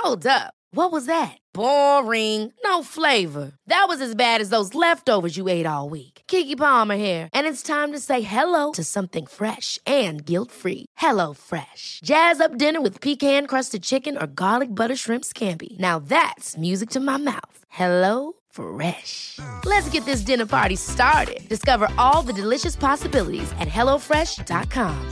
Hold up. What was that? Boring. No flavor. That was as bad as those leftovers you ate all week. Keke Palmer here, and it's time to say hello to something fresh and guilt-free. Hello Fresh. Jazz up dinner with pecan-crusted chicken or garlic butter shrimp scampi. Now that's music to my mouth. Hello Fresh. Let's get this dinner party started. Discover all the delicious possibilities at hellofresh.com.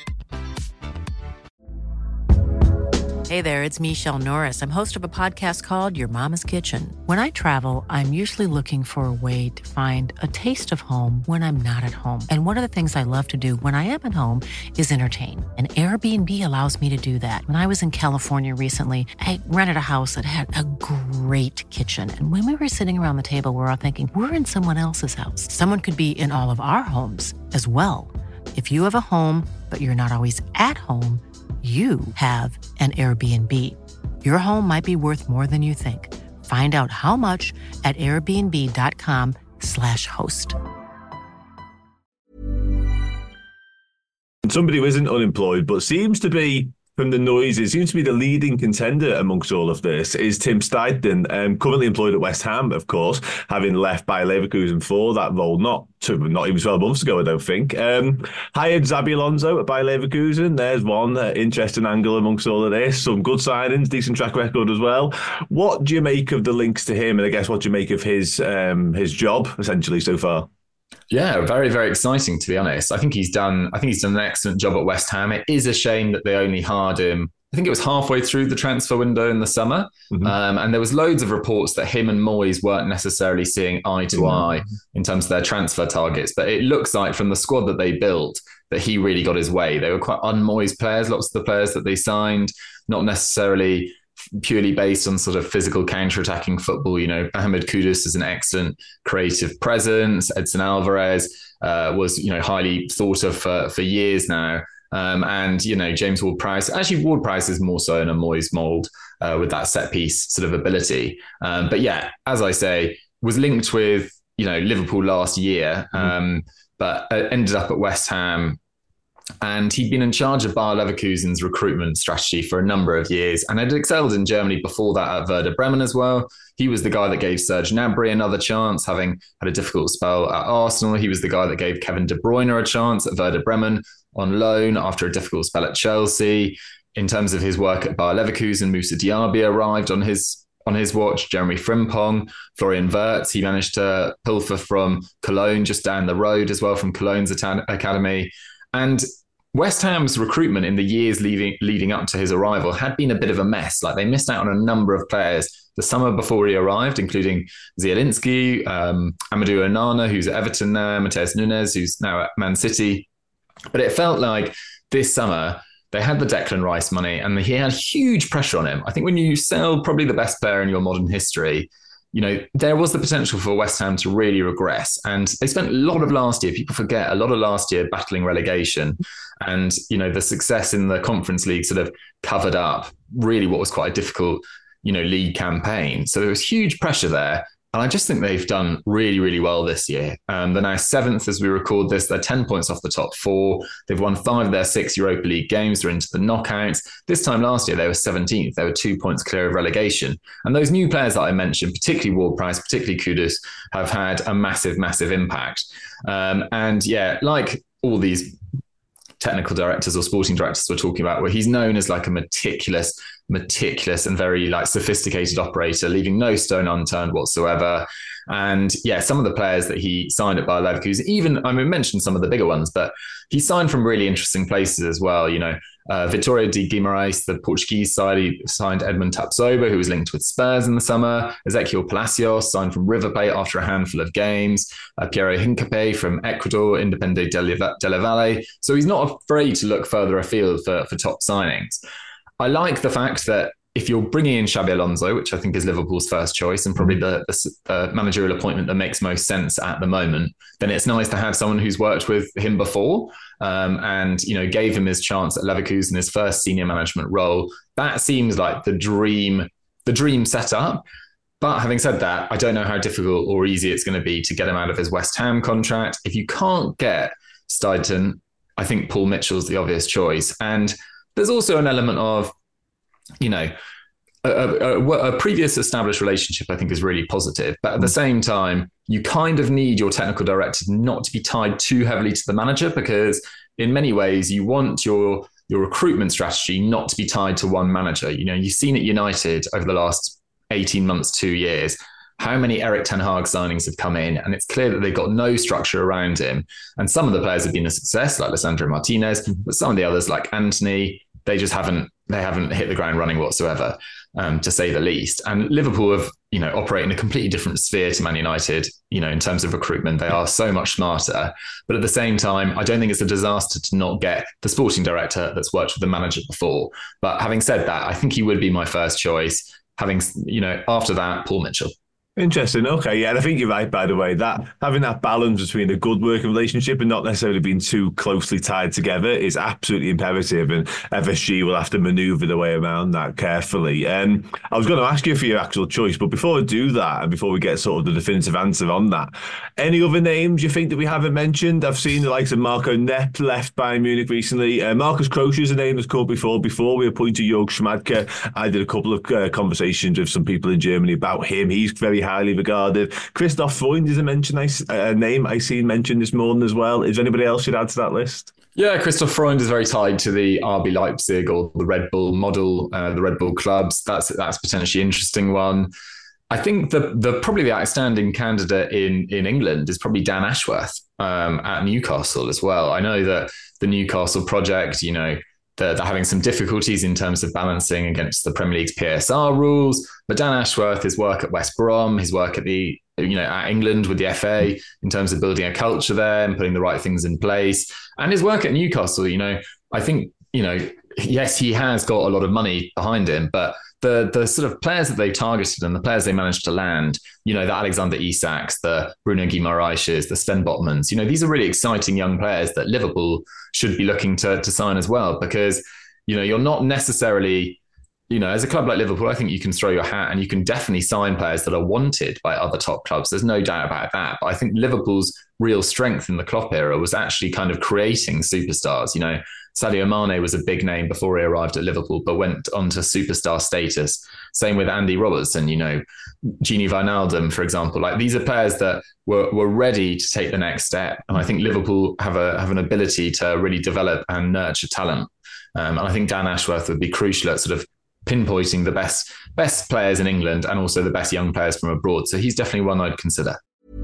Hey there, it's Michelle Norris. I'm host of a podcast called Your Mama's Kitchen. When I travel, I'm usually looking for a way to find a taste of home when I'm not at home. And one of the things I love to do when I am at home is entertain. And Airbnb allows me to do that. When I was in California recently, I rented a house that had a great kitchen. And when we were sitting around the table, we were all thinking, we're in someone else's house. Someone could be in all of our homes as well. If you have a home, but you're not always at home, you have an Airbnb. Your home might be worth more than you think. Find out how much at airbnb.com/host. Somebody who isn't unemployed, but seems to be, from the noises, seems to be the leading contender amongst all of this, is Tim Steidten, currently employed at West Ham, of course, having left Bayer Leverkusen for that role not even 12 months ago, I don't think. Hired Xabi Alonso at Bayer Leverkusen. There's one interesting angle amongst all of this. Some good signings, decent track record as well. What do you make of the links to him? And I guess what do you make of his job, essentially, so far? Yeah, very, very exciting, to be honest. I think he's done an excellent job at West Ham. It is a shame that they only hired him, I think it was halfway through the transfer window in the summer. Mm-hmm. And there was loads of reports that him and Moyes weren't necessarily seeing eye to eye in terms of their transfer targets. But it looks like from the squad that they built that he really got his way. They were quite un-Moyes players, lots of the players that they signed, not necessarily purely based on sort of physical counter-attacking football. You know, Ahmed Kudus is an excellent creative presence. Edson Alvarez was, highly thought of for years now. And, James Ward-Prowse, actually Ward-Prowse is more so in a Moyes mould with that set piece sort of ability. But yeah, as I say, was linked with, Liverpool last year, but ended up at West Ham. And he'd been in charge of Bayer Leverkusen's recruitment strategy for a number of years and had excelled in Germany before that at Werder Bremen as well. He was the guy that gave Serge Gnabry another chance, having had a difficult spell at Arsenal. He was the guy that gave Kevin De Bruyne a chance at Werder Bremen on loan after a difficult spell at Chelsea. In terms of his work at Bayer Leverkusen, Moussa Diaby arrived on his watch, Jeremy Frimpong, Florian Wirtz. He managed to pilfer from Cologne just down the road as well from Cologne's academy. And West Ham's recruitment in the years leading up to his arrival had been a bit of a mess. Like, they missed out on a number of players the summer before he arrived, including Zielinski, Amadou Onana, who's at Everton now, Mateus Nunes, who's now at Man City. But it felt like this summer they had the Declan Rice money and he had huge pressure on him. I think when you sell probably the best player in your modern history, there was the potential for West Ham to really regress. And they spent a lot of last year, people forget, a lot of last year battling relegation. And, the success in the Conference League sort of covered up really what was quite a difficult, league campaign. So there was huge pressure there. And I just think they've done really, really well this year. They're now 7th as we record this. They're 10 points off the top 4. They've won 5 of their 6 Europa League games. They're into the knockouts. This time last year, they were 17th. They were 2 points clear of relegation. And those new players that I mentioned, particularly Ward-Prowse, particularly Kudus, have had a massive, massive impact. And yeah, like all these technical directors or sporting directors we're talking about, where he's known as like a meticulous and very like sophisticated operator, leaving no stone unturned whatsoever. And yeah, some of the players that he signed at Bayer Leverkusen, mentioned some of the bigger ones, but he signed from really interesting places as well. Vitória de Guimarães, the Portuguese side, he signed Edmund Tapsoba, who was linked with Spurs in the summer. Ezequiel Palacios signed from River Plate after a handful of games. Piero Hincapié from Ecuador, Independiente del Valle. So he's not afraid to look further afield for top signings. I like the fact that if you're bringing in Xabi Alonso, which I think is Liverpool's first choice and probably the managerial appointment that makes most sense at the moment, then it's nice to have someone who's worked with him before and gave him his chance at Leverkusen, his first senior management role. That seems like the dream setup. But having said that, I don't know how difficult or easy it's going to be to get him out of his West Ham contract. If you can't get Steidten, I think Paul Mitchell's the obvious choice. And there's also an element of, a previous established relationship, I think, is really positive. But at the same time, you kind of need your technical director not to be tied too heavily to the manager, because in many ways you want your recruitment strategy not to be tied to one manager. You've seen at United over the last 18 months, 2 years, how many Erik ten Hag signings have come in, and it's clear that they've got no structure around him. And some of the players have been a success, like Lisandro Martinez, but some of the others, like Antony, they haven't hit the ground running whatsoever, to say the least. And Liverpool have, operate in a completely different sphere to Man United, in terms of recruitment. They are so much smarter. But at the same time, I don't think it's a disaster to not get the sporting director that's worked with the manager before. But having said that, I think he would be my first choice. After that, Paul Mitchell. Interesting. Okay, yeah, and I think you're right, by the way, that having that balance between a good working relationship and not necessarily being too closely tied together is absolutely imperative, and FSG will have to manoeuvre their way around that carefully. I was going to ask you for your actual choice, but before I do that, and before we get sort of the definitive answer on that, any other names you think that we haven't mentioned? I've seen the likes of Marco Nepp left Bayern Munich recently. Marcus Kroesche is a name that's called before we appointed Jörg Schmadtke. I did a couple of conversations with some people in Germany about him. He's very highly regarded. Christoph Freund is a name I seen mentioned this morning as well. Is there anybody else you'd add to that list? Yeah, Christoph Freund is very tied to the RB Leipzig or the Red Bull model, the Red Bull clubs. That's a potentially interesting one. I think probably the outstanding candidate in England is probably Dan Ashworth at Newcastle as well. I know that the Newcastle project, they're having some difficulties in terms of balancing against the Premier League's PSR rules. But Dan Ashworth, his work at West Brom, his work at at England with the FA in terms of building a culture there and putting the right things in place, and his work at Newcastle, I think, yes, he has got a lot of money behind him, but the sort of players that they targeted and the players they managed to land, the Alexander Isaks, the Bruno Guimaraes, the Sven Botmans, these are really exciting young players that Liverpool should be looking to sign as well, because, you're not necessarily, as a club like Liverpool, I think you can throw your hat and you can definitely sign players that are wanted by other top clubs. There's no doubt about that. But I think Liverpool's real strength in the Klopp era was actually kind of creating superstars. Sadio Mane was a big name before he arrived at Liverpool, but went on to superstar status. Same with Andy Robertson, Gini Wijnaldum, for example. Like, these are players that were ready to take the next step. And I think Liverpool have an ability to really develop and nurture talent. And I think Dan Ashworth would be crucial at sort of pinpointing the best players in England and also the best young players from abroad. So he's definitely one I'd consider.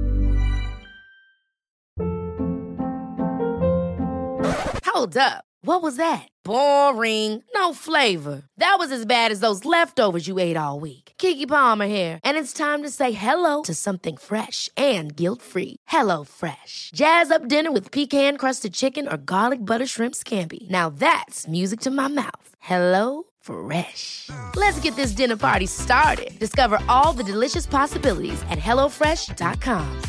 Hold up. What was that? Boring. No flavor. That was as bad as those leftovers you ate all week. Keke Palmer here, and it's time to say hello to something fresh and guilt-free. Hello Fresh. Jazz up dinner with pecan-crusted chicken or garlic butter shrimp scampi. Now that's music to my mouth. Hello Fresh. Let's get this dinner party started. Discover all the delicious possibilities at hellofresh.com.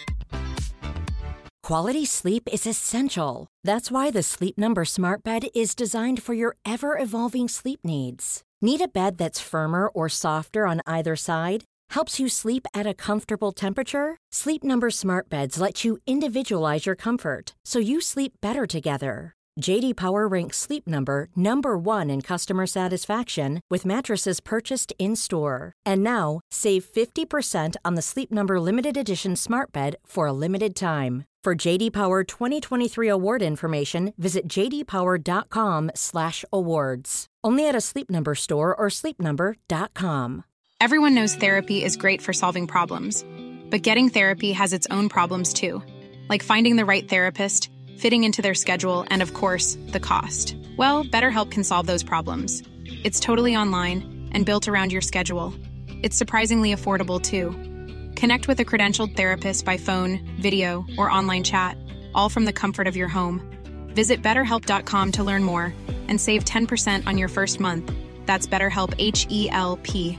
Quality sleep is essential. That's why the Sleep Number Smart Bed is designed for your ever-evolving sleep needs. Need a bed that's firmer or softer on either side? Helps you sleep at a comfortable temperature? Sleep Number Smart Beds let you individualize your comfort, so you sleep better together. J.D. Power ranks Sleep Number number 1 in customer satisfaction with mattresses purchased in-store. And now, save 50% on the Sleep Number Limited Edition Smart Bed for a limited time. For J.D. Power 2023 award information, visit jdpower.com/awards. Only at a Sleep Number store or sleepnumber.com. Everyone knows therapy is great for solving problems, but getting therapy has its own problems too, like finding the right therapist, fitting into their schedule, and of course, the cost. Well, BetterHelp can solve those problems. It's totally online and built around your schedule. It's surprisingly affordable too. Connect with a credentialed therapist by phone, video, or online chat, all from the comfort of your home. Visit BetterHelp.com to learn more and save 10% on your first month. That's BetterHelp, H-E-L-P.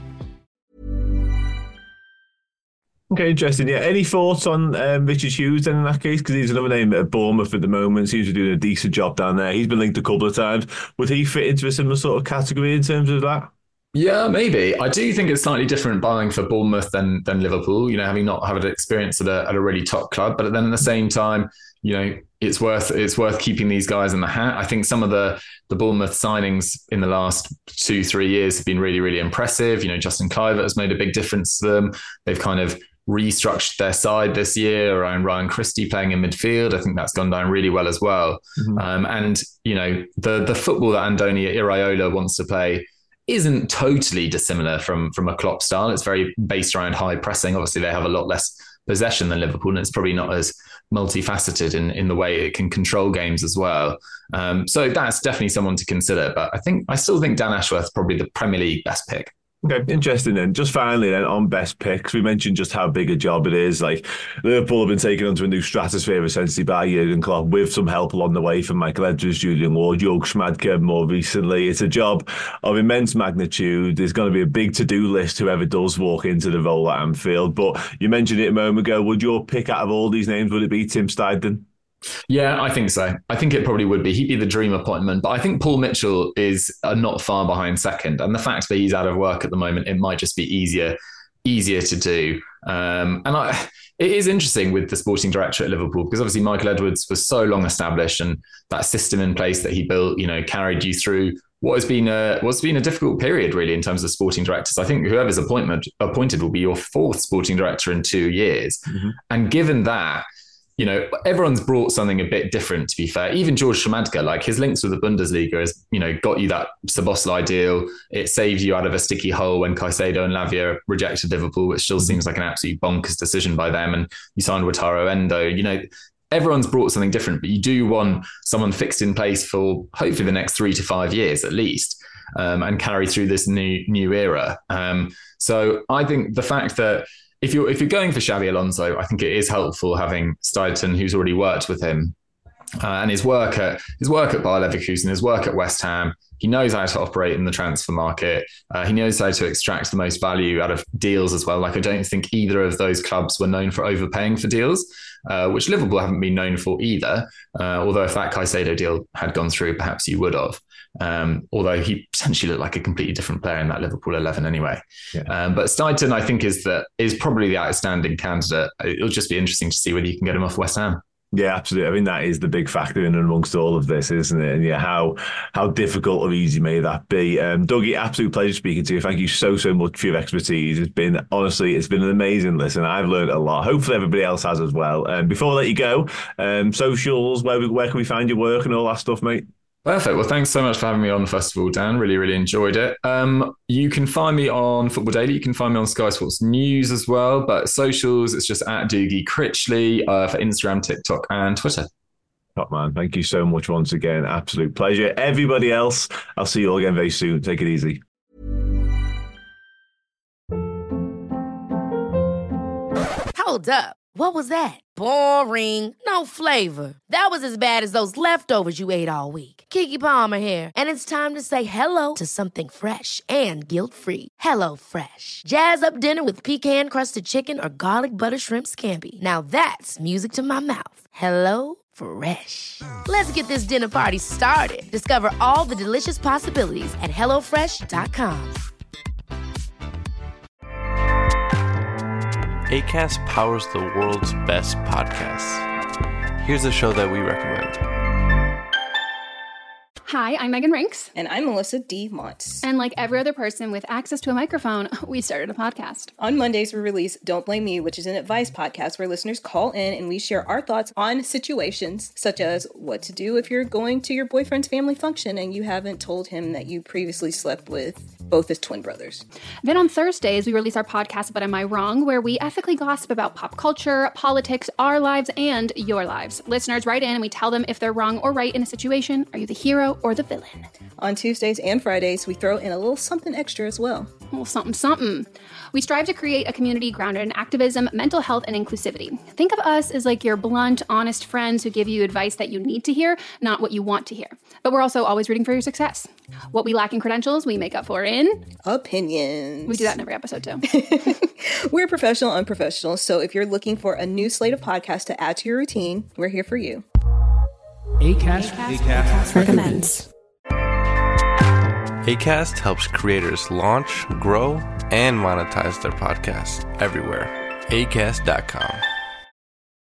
Okay, interesting. Yeah, any thoughts on Richard Hughes then in that case? Because he's another name at Bournemouth at the moment. Seems to be doing a decent job down there. He's been linked a couple of times. Would he fit into a similar sort of category in terms of that? Yeah, maybe. I do think it's slightly different buying for Bournemouth than Liverpool, having not had experience at a really top club. But then at the same time, it's worth keeping these guys in the hat. I think some of the Bournemouth signings in the last 2-3 years have been really, really impressive. Justin Kluivert has made a big difference to them. They've kind of restructured their side this year around Ryan Christie playing in midfield. I think that's gone down really well as well. Mm-hmm. And the football that Andoni Iraola wants to play isn't totally dissimilar from a Klopp style. It's very based around high pressing. Obviously, they have a lot less possession than Liverpool, and it's probably not as multifaceted in the way it can control games as well. So that's definitely someone to consider. But I still think Dan Ashworth's probably the Premier League best pick. Okay, interesting then. Just finally then on best picks, we mentioned just how big a job it is. Like Liverpool have been taken onto a new stratosphere essentially by Jurgen Klopp with some help along the way from Michael Edwards, Julian Ward, Jörg Schmadtke more recently. It's a job of immense magnitude. There's going to be a big to-do list whoever does walk into the role at Anfield. But you mentioned it a moment ago. Would your pick out of all these names, would it be Tim Steidten? Yeah, I think so. I think it probably would be. He'd be the dream appointment. But I think Paul Mitchell is not far behind second. And the fact that he's out of work at the moment, it might just be easier to do. It is interesting with the sporting director at Liverpool, because obviously Michael Edwards was so long established, and that system in place that he built, carried you through what has been a difficult period really in terms of sporting directors. I think whoever's appointed will be your fourth sporting director in 2 years. Mm-hmm. And given that, everyone's brought something a bit different, to be fair. Even George Schmadtke, like his links with the Bundesliga has, got you that Szoboszlai deal. It saved you out of a sticky hole when Caicedo and Lavia rejected Liverpool, which still seems like an absolute bonkers decision by them. And you signed Wataru Endo. Everyone's brought something different, but you do want someone fixed in place for hopefully the next 3 to 5 years at least, and carry through this new era. So I think the fact that if you're going for Xabi Alonso, I think it is helpful having Steidten, who's already worked with him, and his work at Bayer Leverkusen, his work at West Ham. He knows how to operate in the transfer market. He knows how to extract the most value out of deals as well. Like I don't think either of those clubs were known for overpaying for deals, which Liverpool haven't been known for either. Although if that Caicedo deal had gone through, perhaps you would have. Although he potentially looked like a completely different player in that Liverpool 11 anyway. Yeah. But Steidten, I think, is probably the outstanding candidate. It'll just be interesting to see whether you can get him off West Ham. Yeah, absolutely. I mean, that is the big factor in and amongst all of this, isn't it? And yeah, how difficult or easy may that be? Dougie, absolute pleasure speaking to you. Thank you so much for your expertise. It's been an amazing listen. I've learned a lot. Hopefully everybody else has as well. Before I let you go, socials, where can we find your work and all that stuff, mate? Perfect. Well, thanks so much for having me on, first of all, Dan. Really, really enjoyed it. You can find me on Football Daily. You can find me on Sky Sports News as well. But socials, it's just at Dougie Critchley for Instagram, TikTok and Twitter. Top man. Thank you so much once again. Absolute pleasure. Everybody else, I'll see you all again very soon. Take it easy. Hold up. What was that? Boring. No flavor. That was as bad as those leftovers you ate all week. Keke Palmer here. And it's time to say hello to something fresh and guilt-free. HelloFresh. Jazz up dinner with pecan-crusted chicken or garlic butter shrimp scampi. Now that's music to my mouth. HelloFresh. Let's get this dinner party started. Discover all the delicious possibilities at HelloFresh.com. Acast powers the world's best podcasts. Here's a show that we recommend. Hi, I'm Megan Rinks. And I'm Melissa D. Montz. And like every other person with access to a microphone, we started a podcast. On Mondays, we release Don't Blame Me, which is an advice podcast where listeners call in and we share our thoughts on situations such as what to do if you're going to your boyfriend's family function and you haven't told him that you previously slept with both his twin brothers. Then on Thursdays, we release our podcast, But Am I Wrong?, where we ethically gossip about pop culture, politics, our lives, and your lives. Listeners write in and we tell them if they're wrong or right in a situation. Are you the hero or the villain? On Tuesdays and Fridays, we throw in a little something extra as well. A little something. We strive to create a community grounded in activism, mental health, and inclusivity. Think of us as like your blunt, honest friends who give you advice that you need to hear, not what you want to hear. But we're also always rooting for your success. What we lack in credentials, we make up for in opinions. We do that in every episode too. We're professional, unprofessional. So if you're looking for a new slate of podcasts to add to your routine, we're here for you. Acast recommends. Acast helps creators launch, grow, and monetize their podcasts everywhere. Acast.com.